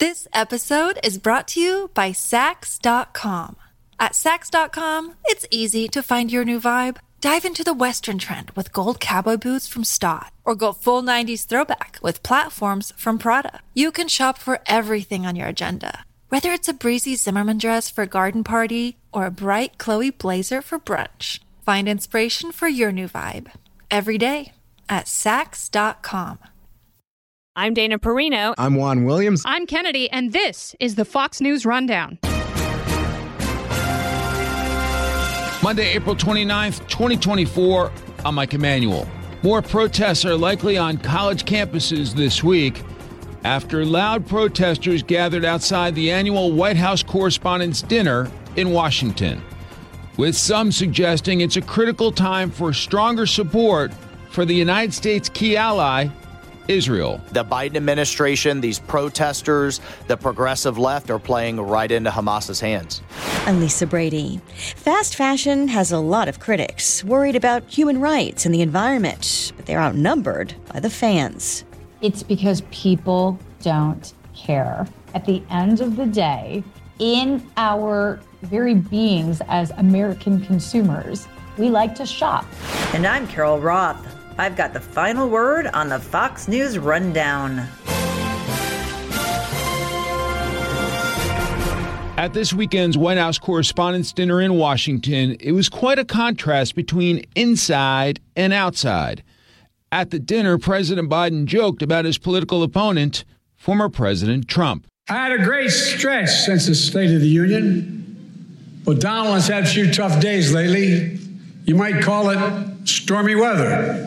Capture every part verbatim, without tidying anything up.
This episode is brought to you by Sax dot com. At Sax dot com, it's easy to find your new vibe. Dive into the Western trend with gold cowboy boots from Stott, or go full nineties throwback with platforms from Prada. You can shop for everything on your agenda, whether it's a breezy Zimmermann dress for a garden party or a bright Chloe blazer for brunch. Find inspiration for your new vibe every day at Sax dot com. I'm Dana Perino. I'm Juan Williams. I'm Kennedy, and this is the Fox News Rundown. Monday, April twenty-ninth, twenty twenty-four. I'm Mike Emanuel. More protests are likely on college campuses this week after loud protesters gathered outside the annual White House Correspondents' Dinner in Washington, with some suggesting it's a critical time for stronger support for the United States' key ally, Israel. The Biden administration, these protesters, the progressive left are playing right into Hamas's hands. I'm Lisa Brady. Fast fashion has a lot of critics worried about human rights and the environment, but they're outnumbered by the fans. It's because people don't care. At the end of the day, in our very beings as American consumers, we like to shop. And I'm Carol Roth. I've got the final word on the Fox News Rundown. At this weekend's White House Correspondents' Dinner in Washington, it was quite a contrast between inside and outside. At the dinner, President Biden joked about his political opponent, former President Trump. I had a great stretch since the State of the Union, but Donald has had a few tough days lately. You might call it stormy weather.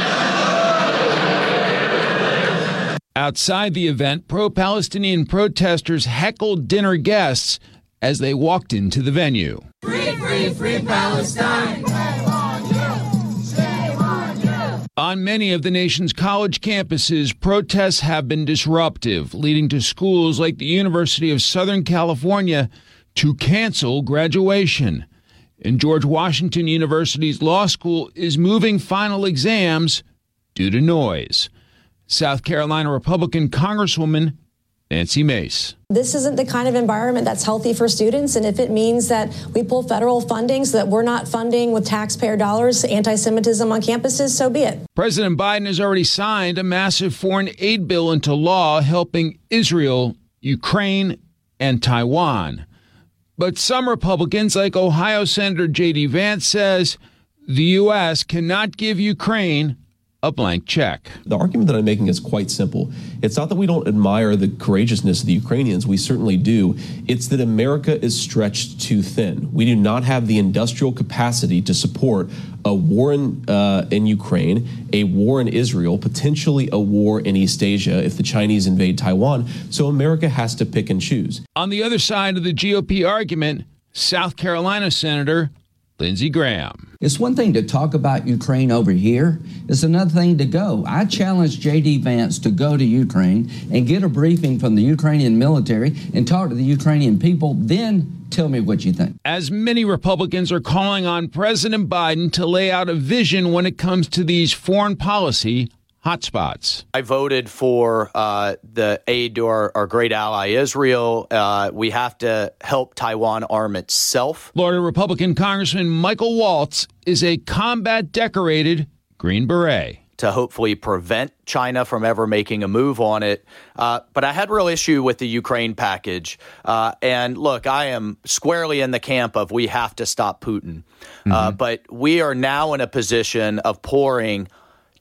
Outside the event, pro-Palestinian protesters heckled dinner guests as they walked into the venue. Free, free, free Palestine. Shame on you. Shame on you. On many of the nation's college campuses, protests have been disruptive, leading to schools like the University of Southern California to cancel graduation. And George Washington University's law school is moving final exams due to noise. South Carolina Republican Congresswoman Nancy Mace. This isn't the kind of environment that's healthy for students, and if it means that we pull federal funding so that we're not funding with taxpayer dollars anti-Semitism on campuses, so be it. President Biden has already signed a massive foreign aid bill into law helping Israel, Ukraine, and Taiwan. But some Republicans, like Ohio Senator J D Vance, says the U S cannot give Ukraine a blank check. The argument that I'm making is quite simple. It's not that we don't admire the courageousness of the Ukrainians. We certainly do. It's that America is stretched too thin. We do not have the industrial capacity to support a war in, uh, in Ukraine, a war in Israel, potentially a war in East Asia if the Chinese invade Taiwan. So America has to pick and choose. On the other side of the G O P argument, South Carolina Senator Lindsey Graham. It's one thing to talk about Ukraine over here. It's another thing to go. I challenge J D Vance to go to Ukraine and get a briefing from the Ukrainian military and talk to the Ukrainian people. Then tell me what you think. As many Republicans are calling on President Biden to lay out a vision when it comes to these foreign policy hotspots. I voted for uh, the aid to our, our great ally, Israel. Uh, we have to help Taiwan arm itself. Florida Republican Congressman Michael Waltz is a combat decorated Green Beret. To hopefully prevent China from ever making a move on it. Uh, but I had real issue with the Ukraine package. Uh, and look, I am squarely in the camp of we have to stop Putin. Mm-hmm. Uh, but we are now in a position of pouring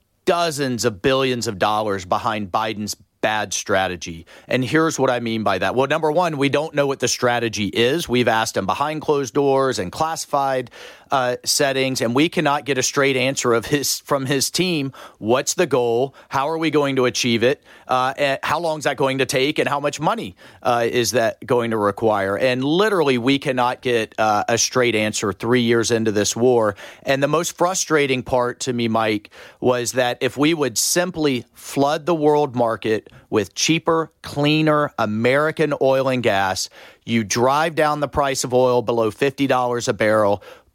dozens of billions of dollars behind Biden's bad strategy. And here's what I mean by that. Well, number one, we don't know what the strategy is. We've asked him behind closed doors and classified uh, settings, and we cannot get a straight answer of his from his team. What's the goal? How are we going to achieve it? Uh, and how long is that going to take? And how much money uh, is that going to require? And literally, we cannot get uh, a straight answer three years into this war. And the most frustrating part to me, Mike, was that if we would simply flood the world market with cheaper, cleaner American oil and gas, you drive down the price of oil below fifty dollars a barrel,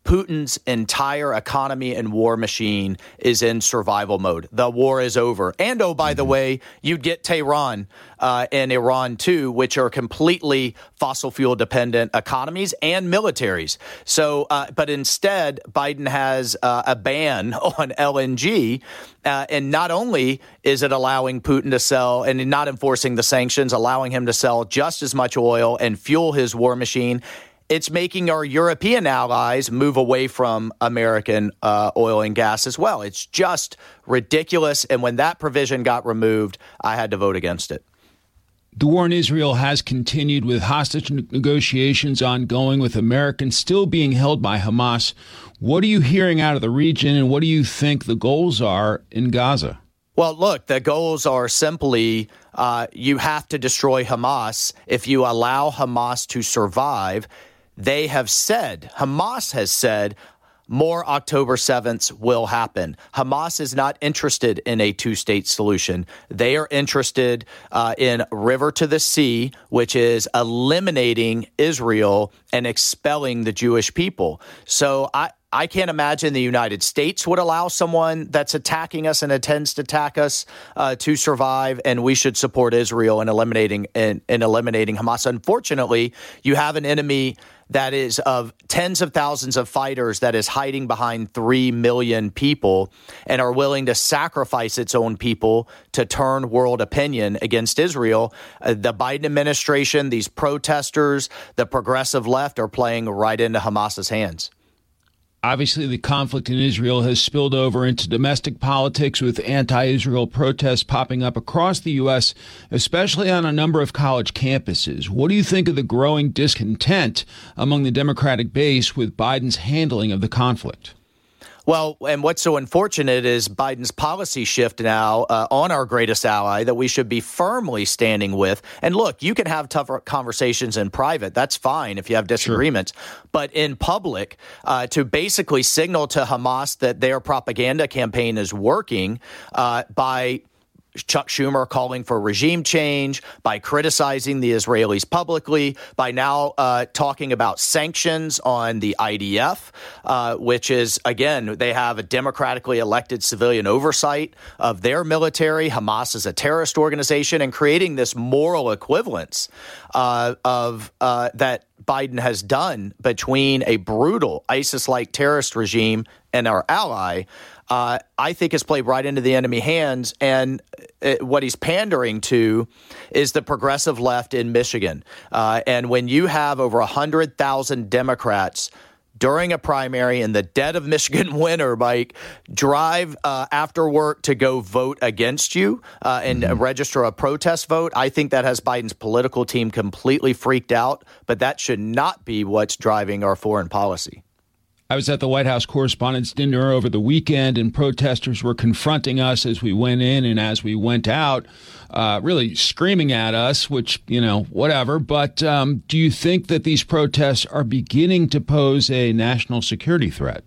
Putin's entire economy and war machine is in survival mode. The war is over. And, oh, by the way, you'd get Tehran uh, and Iran, too, which are completely fossil fuel dependent economies and militaries. So, uh, but instead, Biden has uh, a ban on L N G. Uh, and not only is it allowing Putin to sell and not enforcing the sanctions, allowing him to sell just as much oil and fuel his war machine, it's making our European allies move away from American uh, oil and gas as well. It's just ridiculous. And when that provision got removed, I had to vote against it. The war in Israel has continued with hostage negotiations ongoing, with Americans still being held by Hamas. What are you hearing out of the region, and what do you think the goals are in Gaza? Well, look, the goals are simply uh, you have to destroy Hamas. If you allow Hamas to survive, they have said, Hamas has said, more October seventh will happen. Hamas is not interested in a two-state solution. They are interested uh, in river to the sea, which is eliminating Israel and expelling the Jewish people. So I, I can't imagine the United States would allow someone that's attacking us and intends to attack us uh, to survive, and we should support Israel in eliminating in, in eliminating Hamas. Unfortunately, you have an enemy that is of tens of thousands of fighters that is hiding behind three million people and are willing to sacrifice its own people to turn world opinion against Israel. Uh, the Biden administration, these protesters, the progressive left are playing right into Hamas's hands. Obviously, the conflict in Israel has spilled over into domestic politics, with anti-Israel protests popping up across the U S, especially on a number of college campuses. What do you think of the growing discontent among the Democratic base with Biden's handling of the conflict? Well, and what's so unfortunate is Biden's policy shift now uh, on our greatest ally that we should be firmly standing with. And look, you can have tougher conversations in private. That's fine if you have disagreements. Sure. But in public, uh, to basically signal to Hamas that their propaganda campaign is working uh, by Chuck Schumer calling for regime change, by criticizing the Israelis publicly, by now uh, talking about sanctions on the I D F, uh, which is, again, they have a democratically elected civilian oversight of their military. Hamas is a terrorist organization, and creating this moral equivalence uh, of uh, that Biden has done between a brutal ISIS-like terrorist regime and our ally, uh, I think has played right into the enemy hands. And it, what he's pandering to is the progressive left in Michigan. Uh, and when you have over one hundred thousand Democrats during a primary in the dead of Michigan winter, Mike, drive uh, after work to go vote against you uh, and mm-hmm. register a protest vote, I think that has Biden's political team completely freaked out. But that should not be what's driving our foreign policy. I was at the White House Correspondents' Dinner over the weekend, and protesters were confronting us as we went in and as we went out, uh, really screaming at us, which, you know, whatever. But um, do you think that these protests are beginning to pose a national security threat?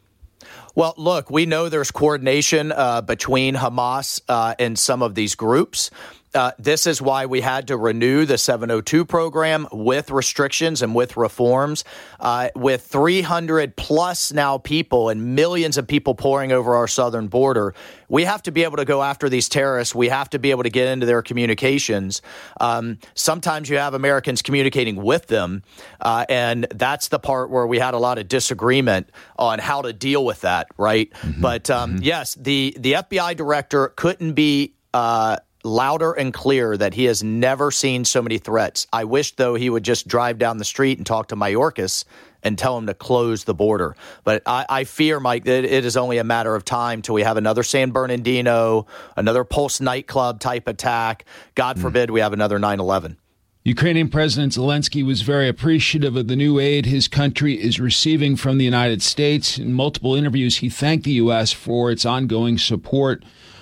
Well, look, we know there's coordination uh, between Hamas uh, and some of these groups. Uh, this is why we had to renew the seven oh two program with restrictions and with reforms. Uh, with three hundred plus now people and millions of people pouring over our southern border, we have to be able to go after these terrorists. We have to be able to get into their communications. Um, sometimes you have Americans communicating with them, uh, and that's the part where we had a lot of disagreement on how to deal with that, right? Mm-hmm. But um, mm-hmm. yes, the, the F B I director couldn't be uh, louder and clear that he has never seen so many threats. I wish, though, he would just drive down the street and talk to Mayorkas and tell him to close the border. But I, I fear, Mike, that it is only a matter of time till we have another San Bernardino, another Pulse nightclub type attack. God forbid mm. we have another nine eleven. Ukrainian President Zelensky was very appreciative of the new aid his country is receiving from the United States. In multiple interviews, he thanked the U S for its ongoing support.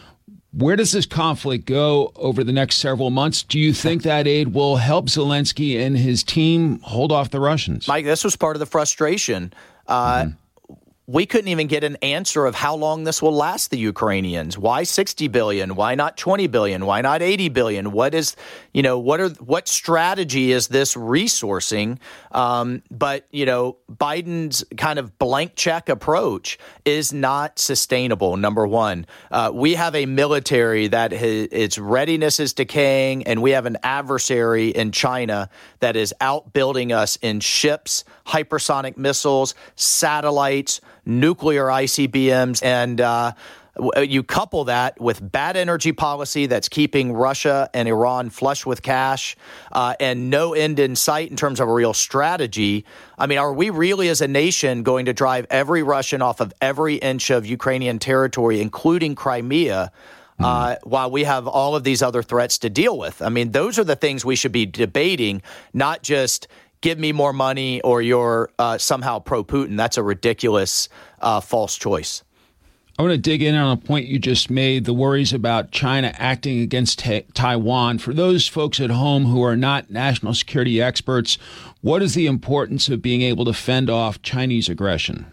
Where does this conflict go over the next several months? Do you think that aid will help Zelensky and his team hold off the Russians? Mike, this was part of the frustration. Uh, mm-hmm. we couldn't even get an answer of how long this will last the Ukrainians. Why sixty billion? Why not twenty billion? Why not eighty billion? What is, you know, what are what strategy is this resourcing? Um, but, you know, Biden's kind of blank check approach is not sustainable. Number one, uh, we have a military that has, its readiness is decaying, and we have an adversary in China that is outbuilding us in ships, hypersonic missiles, satellites, nuclear I C B Ms, and uh, you couple that with bad energy policy that's keeping Russia and Iran flush with cash uh, and no end in sight in terms of a real strategy. I mean, are we really as a nation going to drive every Russian off of every inch of Ukrainian territory, including Crimea, mm. uh, while we have all of these other threats to deal with? I mean, those are the things we should be debating, not just give me more money or you're uh, somehow pro-Putin. That's a ridiculous, uh, false choice. I want to dig in on a point you just made, the worries about China acting against ta- Taiwan. For those folks at home who are not national security experts, what is the importance of being able to fend off Chinese aggression?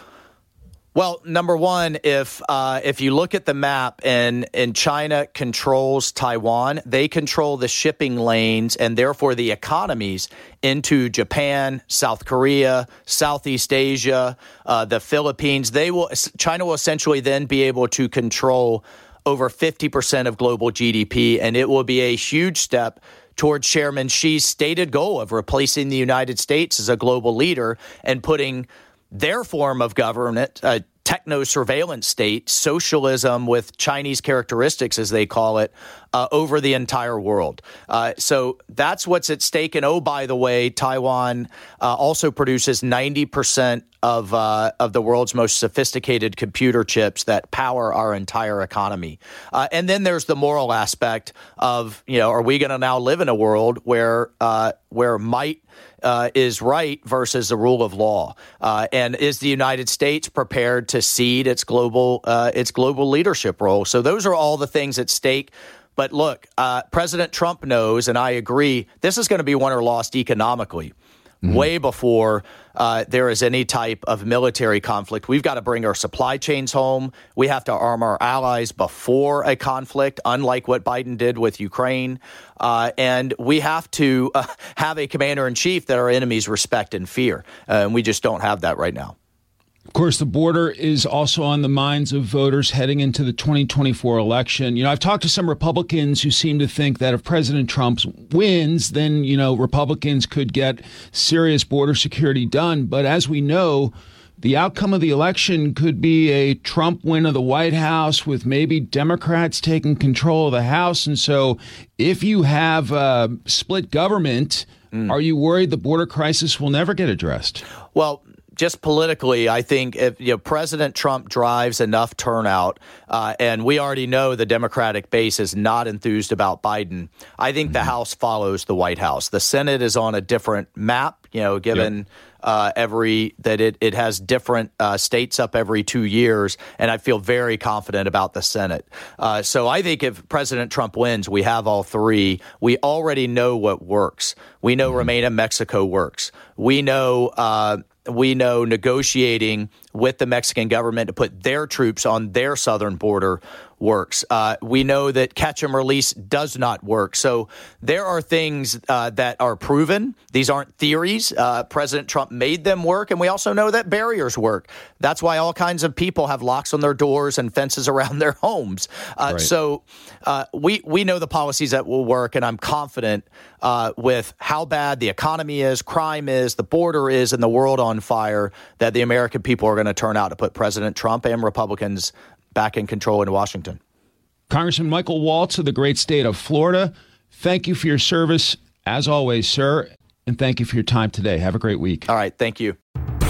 Well, number one, if uh, if you look at the map and, and China controls Taiwan, they control the shipping lanes and therefore the economies into Japan, South Korea, Southeast Asia, uh, the Philippines. They will China will essentially then be able to control over fifty percent of global G D P, and it will be a huge step towards Chairman Xi's stated goal of replacing the United States as a global leader and putting their form of government, a techno-surveillance state, socialism with Chinese characteristics, as they call it, uh, over the entire world. Uh, so that's what's at stake. And oh, by the way, Taiwan uh, also produces ninety percent of uh, of the world's most sophisticated computer chips that power our entire economy. Uh, and then there's the moral aspect of, you know, are we going to now live in a world where uh, where might Uh, is right versus the rule of law? Uh, and is the United States prepared to cede its global uh, its global leadership role? So those are all the things at stake. But look, uh, President Trump knows, and I agree, this is going to be won or lost economically. Mm-hmm. Way before uh, there is any type of military conflict. We've got to bring our supply chains home. We have to arm our allies before a conflict, unlike what Biden did with Ukraine. Uh, and we have to uh, have a commander-in-chief that our enemies respect and fear. Uh, and we just don't have that right now. Of course, the border is also on the minds of voters heading into the twenty twenty-four election. You know, I've talked to some Republicans who seem to think that if President Trump wins, then, you know, Republicans could get serious border security done. But as we know, the outcome of the election could be a Trump win of the White House with maybe Democrats taking control of the House. And so if you have a split government, mm. are you worried the border crisis will never get addressed? Well, just politically, I think if you know, President Trump drives enough turnout, uh, and we already know the Democratic base is not enthused about Biden, I think mm-hmm. the House follows the White House. The Senate is on a different map, you know, given yep. uh, every that it, it has different uh, states up every two years. And I feel very confident about the Senate. Uh, so I think if President Trump wins, we have all three. We already know what works. We know mm-hmm. Remain in Mexico works. We know uh, We know negotiating with the Mexican government to put their troops on their southern border works. Uh, we know that catch and release does not work. So there are things uh, that are proven. These aren't theories. Uh, President Trump made them work. And we also know that barriers work. That's why all kinds of people have locks on their doors and fences around their homes. Uh, right. So uh, we, we know the policies that will work. And I'm confident uh, with how bad the economy is, crime is, the border is, and the world on fire, that the American people are going to turn out to put President Trump and Republicans back in control in Washington. Congressman Michael Waltz of the great state of Florida, thank you for your service, as always, sir, and thank you for your time today. Have a great week. All right, thank you.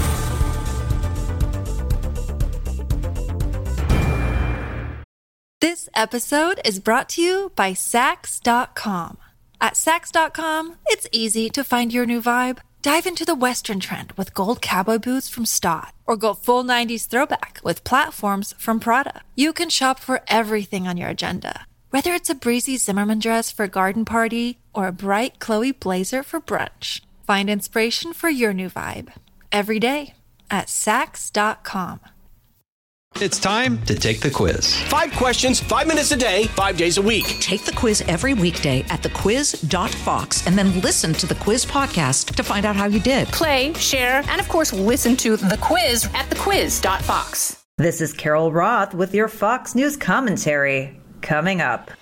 This episode is brought to you by Sax dot com. At Sax dot com, it's easy to find your new vibe. Dive into the Western trend with gold cowboy boots from Stott, or go full nineties throwback with platforms from Prada. You can shop for everything on your agenda, whether it's a breezy Zimmermann dress for a garden party or a bright Chloe blazer for brunch. Find inspiration for your new vibe every day at Saks dot com. It's time to take the quiz. Five questions, five minutes a day, five days a week. Take the quiz every weekday at the quiz dot fox and then listen to the quiz podcast to find out how you did. Play, share, and of course, listen to the quiz at the quiz dot fox. This is Carol Roth with your Fox News commentary. Coming up.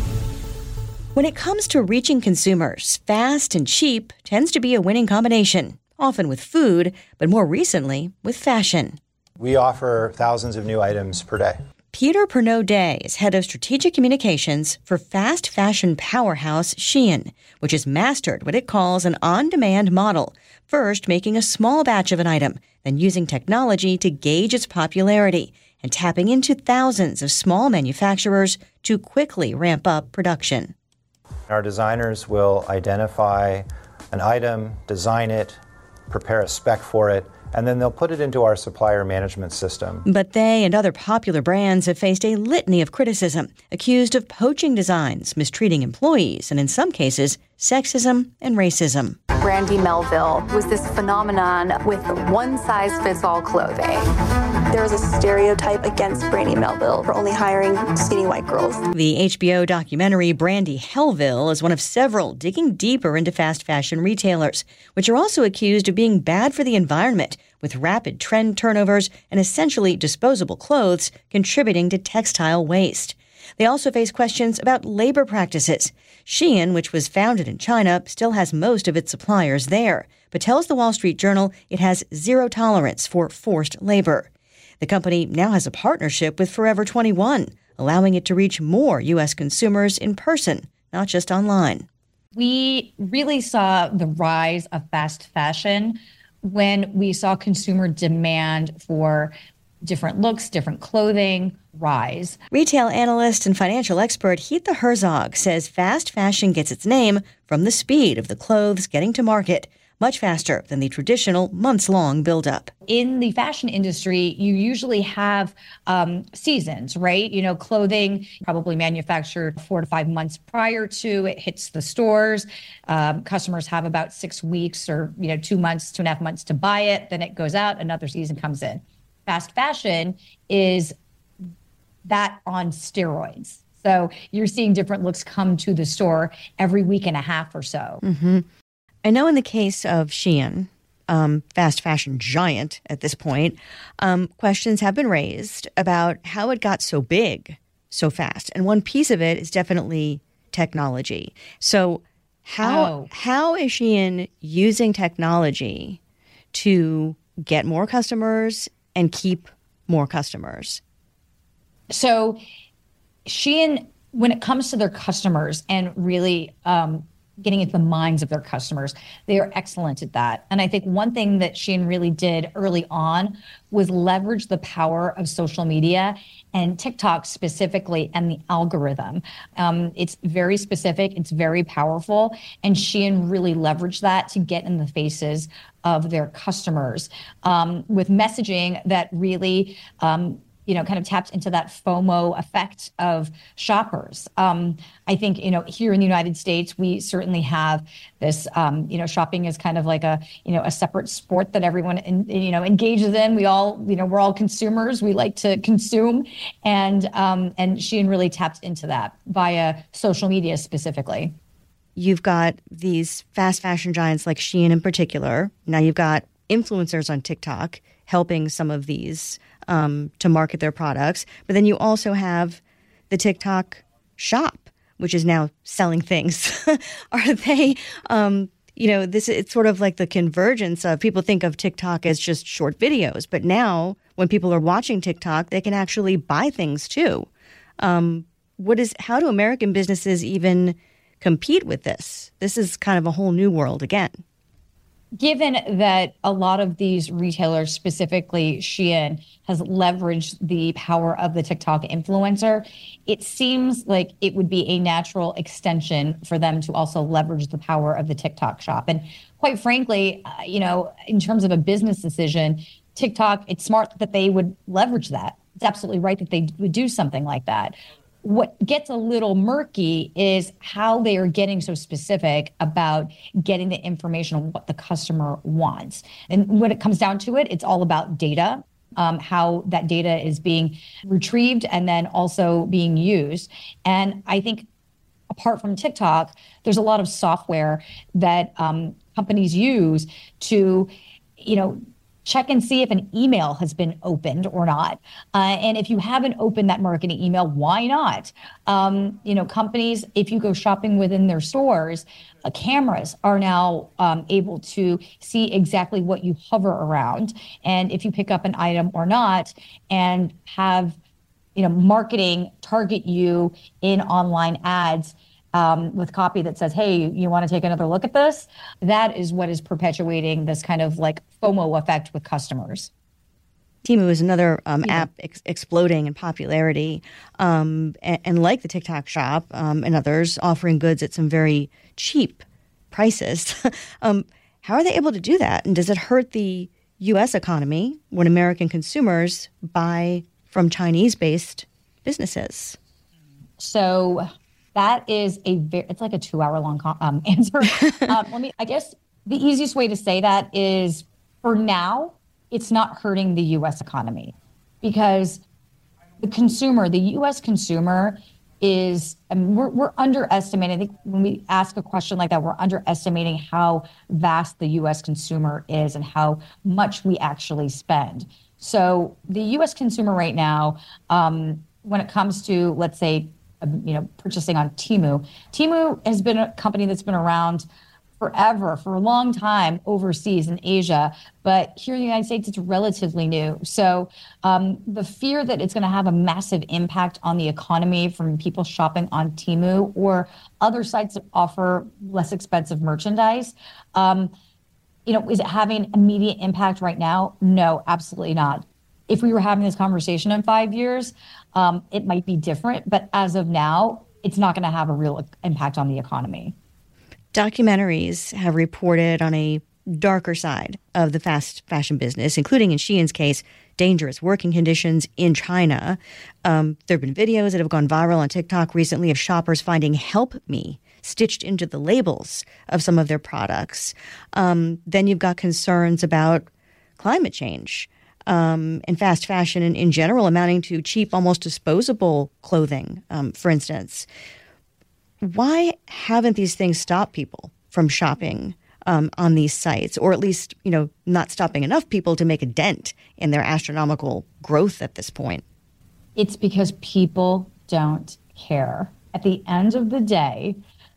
When it comes to reaching consumers, fast and cheap tends to be a winning combination, often with food, but more recently with fashion. We offer thousands of new items per day. Peter Pernod-Day is head of strategic communications for fast fashion powerhouse Shein, which has mastered what it calls an on-demand model, first making a small batch of an item, then using technology to gauge its popularity and tapping into thousands of small manufacturers to quickly ramp up production. Our designers will identify an item, design it, prepare a spec for it, and then they'll put it into our supplier management system. But they and other popular brands have faced a litany of criticism, accused of poaching designs, mistreating employees, and in some cases, sexism and racism. Brandy Melville was this phenomenon with one-size-fits-all clothing. There was a stereotype against Brandy Melville for only hiring skinny white girls. The H B O documentary Brandy Hellville is one of several digging deeper into fast fashion retailers, which are also accused of being bad for the environment, with rapid trend turnovers and essentially disposable clothes contributing to textile waste. They also face questions about labor practices. Shein, which was founded in China, still has most of its suppliers there, but tells the Wall Street Journal it has zero tolerance for forced labor. The company now has a partnership with Forever twenty-one, allowing it to reach more U S consumers in person, not just online. We really saw the rise of fast fashion when we saw consumer demand for different looks, different clothing rise. Retail analyst and financial expert Heatha Herzog says fast fashion gets its name from the speed of the clothes getting to market, much faster than the traditional months-long buildup. In the fashion industry, you usually have um, seasons, right? You know, clothing probably manufactured four to five months prior to it hits the stores. Um, customers have about six weeks or, you know, two months, two and a half months to buy it. Then it goes out, another season comes in. Fast fashion is that on steroids. So you're seeing different looks come to the store every week and a half or so. Mm-hmm. I know in the case of Shein, um, fast fashion giant at this point, um, questions have been raised about how it got so big so fast. And one piece of it is definitely technology. So how Oh. how is Shein using technology to get more customers and keep more customers? So Shein, when it comes to their customers and really um, getting into the minds of their customers, they are excellent at that. And I think one thing that Shein really did early on was leverage the power of social media and TikTok specifically and the algorithm. Um, it's very specific, it's very powerful, and Shein really leveraged that to get in the faces of their customers um, with messaging that really um, you know, kind of tapped into that FOMO effect of shoppers. Um, I think, you know, here in the United States, we certainly have this, um, you know, shopping is kind of like a, you know, a separate sport that everyone, in, you know, engages in. We all, you know, we're all consumers. We like to consume. And, um, and Shein really tapped into that via social media specifically. You've got these fast fashion giants like Shein in particular. Now you've got influencers on TikTok helping some of these um, to market their products. But then you also have the TikTok shop, which is now selling things. Are they, um, you know, this it's sort of like the convergence of people think of TikTok as just short videos. But now when people are watching TikTok, they can actually buy things too. Um, what is how do American businesses even compete with this? This is kind of a whole new world again. Given that a lot of these retailers, specifically Shein, has leveraged the power of the TikTok influencer, it seems like it would be a natural extension for them to also leverage the power of the TikTok shop. And quite frankly, uh, you know, in terms of a business decision, TikTok, it's smart that they would leverage that. It's absolutely right that they would do something like that. what gets a little murky is how they are getting so specific about getting the information on what the customer wants. And when it comes down to it, it's all about data, um, how that data is being retrieved and then also being used. And I think apart from TikTok, there's a lot of software that um, companies use to, you know, check and see if an email has been opened or not. Uh, and if you haven't opened that marketing email, why not? Um, you know, companies, if you go shopping within their stores, uh, cameras are now um, able to see exactly what you hover around. And if you pick up an item or not, and have, you know, marketing target you in online ads Um, with copy that says, hey, you want to take another look at this? That is what is perpetuating this kind of like FOMO effect with customers. Temu is another um, Yeah. app ex- exploding in popularity, um, and, and like the TikTok Shop um, and others, offering goods at some very cheap prices. um, how are they able to do that? And does it hurt the U S economy when American consumers buy from Chinese-based businesses? So that is a very, it's like a two hour long um, answer. um, let me, I guess the easiest way to say that is for now, it's not hurting the U S economy because the consumer, the U S consumer is, I mean, we're, we're underestimating. I think when we ask a question like that, we're underestimating how vast the U S consumer is and how much we actually spend. So the U S consumer right now, um, when it comes to, let's say, you know, purchasing on Temu. Temu has been a company that's been around forever, for a long time overseas in Asia, but here in the United States, it's relatively new. So um, the fear that it's going to have a massive impact on the economy from people shopping on Temu or other sites that offer less expensive merchandise, um, you know, is it having immediate impact right now? No, absolutely not. If we were having this conversation in five years, um, it might be different. But as of now, it's not going to have a real impact on the economy. Documentaries have reported on a darker side of the fast fashion business, including in Shein's case, dangerous working conditions in China. Um, there have been videos that have gone viral on TikTok recently of shoppers finding "Help Me" stitched into the labels of some of their products. Um, then you've got concerns about climate change. Um, and fast fashion in, in general, amounting to cheap, almost disposable clothing, um, for instance. Why haven't these things stopped people from shopping um, on these sites, or at least, you know, not stopping enough people to make a dent in their astronomical growth at this point? It's because people don't care. At the end of the day,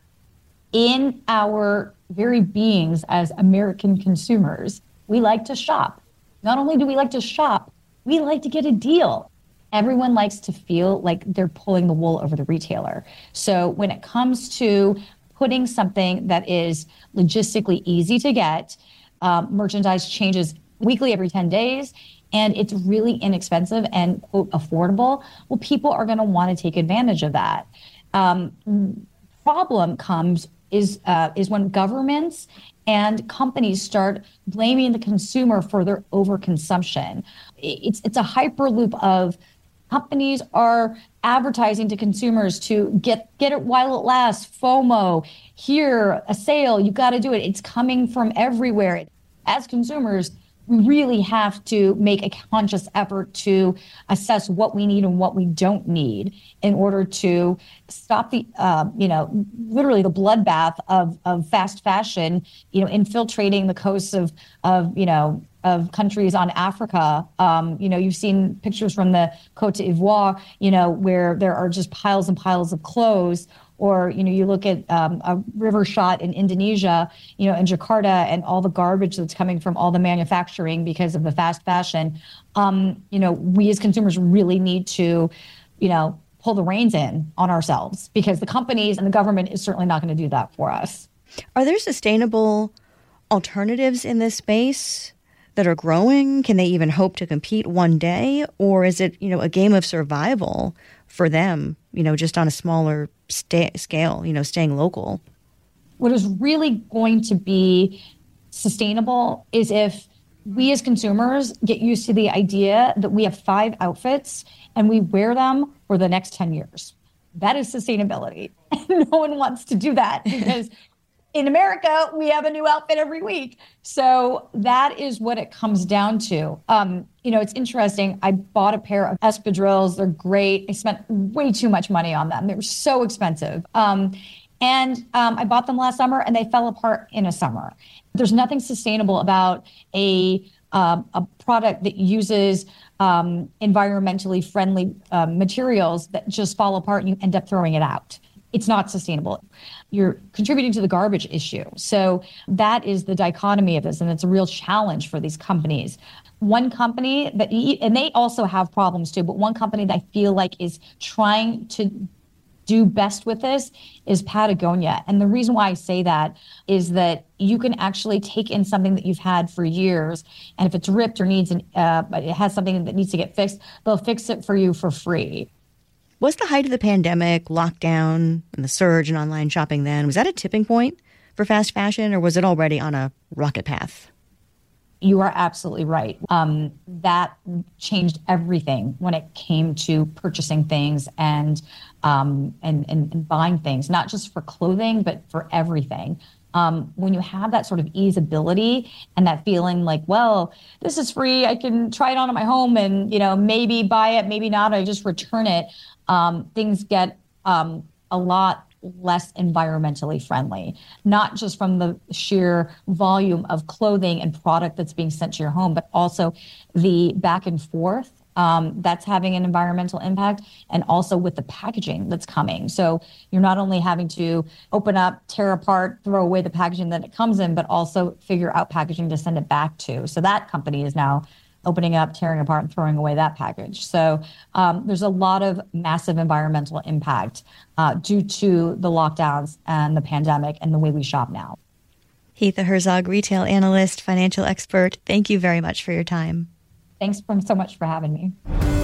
in our very beings as American consumers, we like to shop. Not only do we like to shop, we like to get a deal. Everyone likes to feel like they're pulling the wool over the retailer. So when it comes to putting something that is logistically easy to get, um, merchandise changes weekly every ten days, and it's really inexpensive and, quote, affordable, well, people are going to want to take advantage of that. Um, problem comes is uh, is when governments and companies start blaming the consumer for their overconsumption. It's it's a hyperloop of companies are advertising to consumers to get get it while it lasts, FOMO, here, a sale, you got to do it. It's coming from everywhere. As consumers, we really have to make a conscious effort to assess what we need and what we don't need in order to stop the, uh, you know, literally the bloodbath of, of fast fashion, you know, infiltrating the coasts of, of, you know, of countries on Africa. Um, you know, you've seen pictures from the Côte d'Ivoire, you know, where there are just piles and piles of clothes. Or, you know, you look at um, a river shot in Indonesia, you know, in Jakarta, and all the garbage that's coming from all the manufacturing because of the fast fashion. Um, you know, we as consumers really need to, you know, pull the reins in on ourselves, because the companies and the government is certainly not going to do that for us. Are there sustainable alternatives in this space that are growing? Can they even hope to compete one day? Or is it, you know, a game of survival for them, you know, just on a smaller sta- scale, you know, staying local? What is really going to be sustainable is if we as consumers get used to the idea that we have five outfits and we wear them for the next ten years. That is sustainability. No one wants to do that because in America, we have a new outfit every week. So that is what it comes down to. Um, you know, it's interesting. I bought a pair of espadrilles. They're great. I spent way too much money on them. They were so expensive. Um, and um, I bought them last summer and they fell apart in a summer. There's nothing sustainable about a um, a product that uses um, environmentally friendly uh, materials that just fall apart and you end up throwing it out. It's not sustainable. You're contributing to the garbage issue. So that is the dichotomy of this, and it's a real challenge for these companies. One company that, and they also have problems too, but one company that I feel like is trying to do best with this is Patagonia. And the reason why I say that is that you can actually take in something that you've had for years, and if it's ripped or needs, an, uh, but it has something that needs to get fixed, they'll fix it for you for free. Was the height of the pandemic, lockdown, and the surge in online shopping then, was that a tipping point for fast fashion, or was it already on a rocket path? You are absolutely right. Um, that changed everything when it came to purchasing things and, um, and, and, and buying things, not just for clothing, but for everything. Um, when you have that sort of easeability and that feeling like, well, this is free, I can try it on at my home and, you know, maybe buy it, maybe not, I just return it. Um, things get um, a lot less environmentally friendly, not just from the sheer volume of clothing and product that's being sent to your home, but also the back and forth um, that's having an environmental impact, and also with the packaging that's coming. So you're not only having to open up, tear apart, throw away the packaging that it comes in, but also figure out packaging to send it back to. So that company is now opening up, tearing apart, and throwing away that package. So um, there's a lot of massive environmental impact uh, due to the lockdowns and the pandemic and the way we shop now. Heatha Herzog, retail analyst, financial expert, thank you very much for your time. Thanks so much for having me.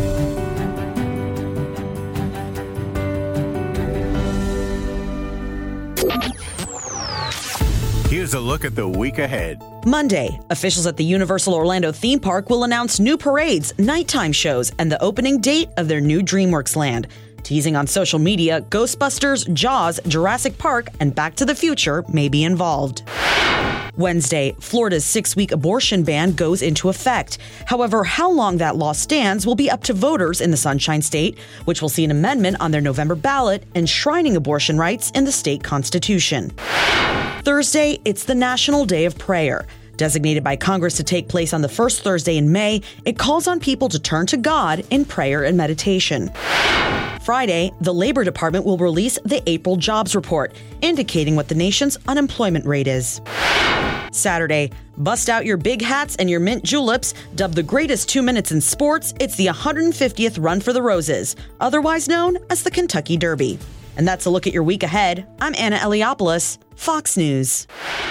Here's a look at the week ahead. Monday, officials at the Universal Orlando theme park will announce new parades, nighttime shows, and the opening date of their new DreamWorks land. Teasing on social media, Ghostbusters, Jaws, Jurassic Park, and Back to the Future may be involved. Wednesday, Florida's six-week abortion ban goes into effect. However, how long that law stands will be up to voters in the Sunshine State, which will see an amendment on their November ballot enshrining abortion rights in the state constitution. Thursday, it's the National Day of Prayer. Designated by Congress to take place on the first Thursday in May, it calls on people to turn to God in prayer and meditation. Friday, the Labor Department will release the April jobs report, indicating what the nation's unemployment rate is. Saturday, bust out your big hats and your mint juleps. Dubbed the greatest two minutes in sports, it's the one hundred fiftieth Run for the Roses, otherwise known as the Kentucky Derby. And that's a look at your week ahead. I'm Anna Eliopoulos, Fox News.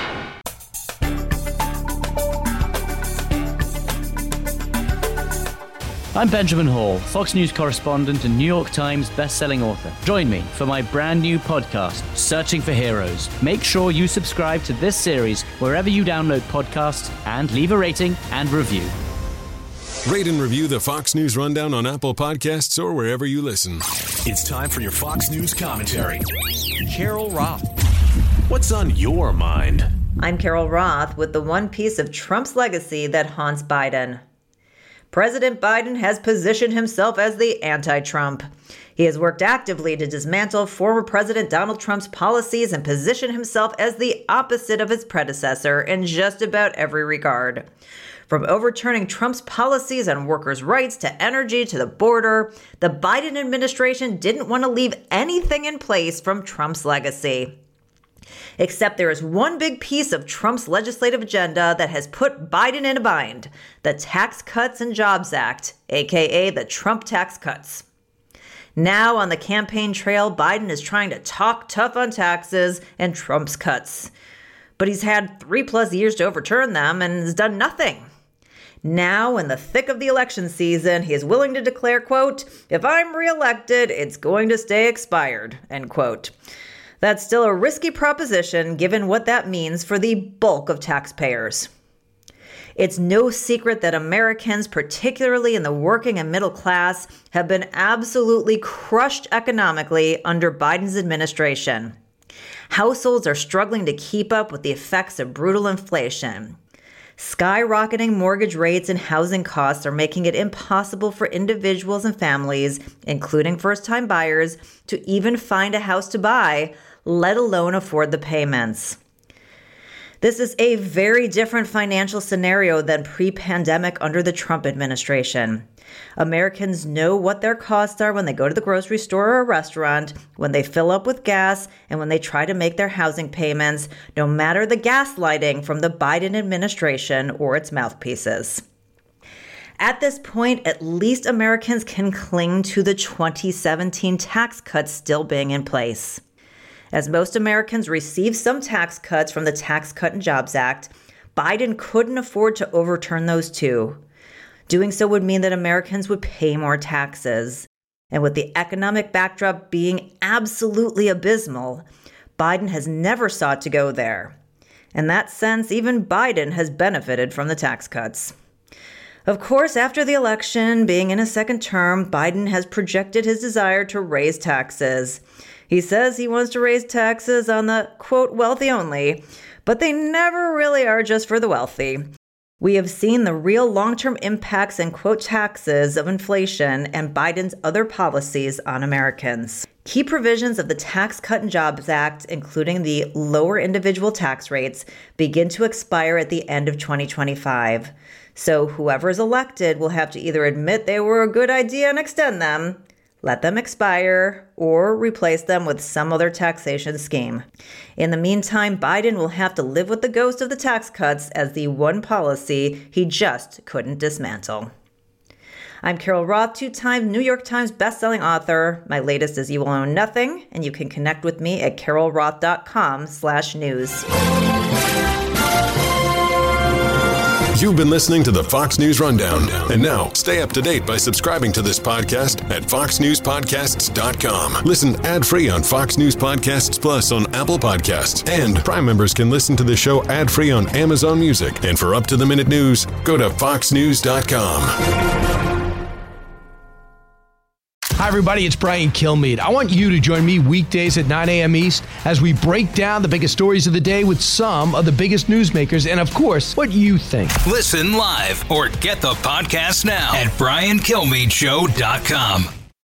I'm Benjamin Hall, Fox News correspondent and New York Times best-selling author. Join me for my brand new podcast, Searching for Heroes. Make sure you subscribe to this series wherever you download podcasts and leave a rating and review. Rate and review the Fox News Rundown on Apple Podcasts or wherever you listen. It's time for your Fox News commentary. Carol Roth. What's on your mind? I'm Carol Roth with the one piece of Trump's legacy that haunts Biden. President Biden has positioned himself as the anti-Trump. He has worked actively to dismantle former President Donald Trump's policies and position himself as the opposite of his predecessor in just about every regard. From overturning Trump's policies on workers' rights to energy to the border, the Biden administration didn't want to leave anything in place from Trump's legacy. Except there is one big piece of Trump's legislative agenda that has put Biden in a bind: the Tax Cuts and Jobs Act, aka the Trump tax cuts. Now on the campaign trail, Biden is trying to talk tough on taxes and Trump's cuts. But he's had three plus years to overturn them and has done nothing. Now, in the thick of the election season, he is willing to declare, quote, "If I'm reelected, it's going to stay expired," end quote. That's still a risky proposition given what that means for the bulk of taxpayers. It's no secret that Americans, particularly in the working and middle class, have been absolutely crushed economically under Biden's administration. Households are struggling to keep up with the effects of brutal inflation. Skyrocketing mortgage rates and housing costs are making it impossible for individuals and families, including first-time buyers, to even find a house to buy, let alone afford the payments. This is a very different financial scenario than pre-pandemic under the Trump administration. Americans know what their costs are when they go to the grocery store or a restaurant, when they fill up with gas, and when they try to make their housing payments, no matter the gaslighting from the Biden administration or its mouthpieces. At this point, at least Americans can cling to the twenty seventeen tax cuts still being in place. As most Americans receive some tax cuts from the Tax Cut and Jobs Act, Biden couldn't afford to overturn those too. Doing so would mean that Americans would pay more taxes. And with the economic backdrop being absolutely abysmal, Biden has never sought to go there. In that sense, even Biden has benefited from the tax cuts. Of course, after the election, being in his second term, Biden has projected his desire to raise taxes. He says he wants to raise taxes on the, quote, wealthy only, but they never really are just for the wealthy. We have seen the real long-term impacts and, quote, taxes of inflation and Biden's other policies on Americans. Key provisions of the Tax Cut and Jobs Act, including the lower individual tax rates, begin to expire at the end of twenty twenty-five. So whoever is elected will have to either admit they were a good idea and extend them, let them expire, or replace them with some other taxation scheme. In the meantime, Biden will have to live with the ghost of the tax cuts as the one policy he just couldn't dismantle. I'm Carol Roth, two-time New York Times bestselling author. My latest is You Will Own Nothing, and you can connect with me at carolroth.com slash news. You've been listening to the Fox News Rundown. And now, stay up to date by subscribing to this podcast at fox news podcasts dot com. Listen ad-free on Fox News Podcasts Plus on Apple Podcasts. And Prime members can listen to the show ad-free on Amazon Music. And for up-to-the-minute news, go to fox news dot com. Hi, everybody. It's Brian Kilmeade. I want you to join me weekdays at nine a.m. East as we break down the biggest stories of the day with some of the biggest newsmakers and, of course, what you think. Listen live or get the podcast now at brian kilmeade show dot com.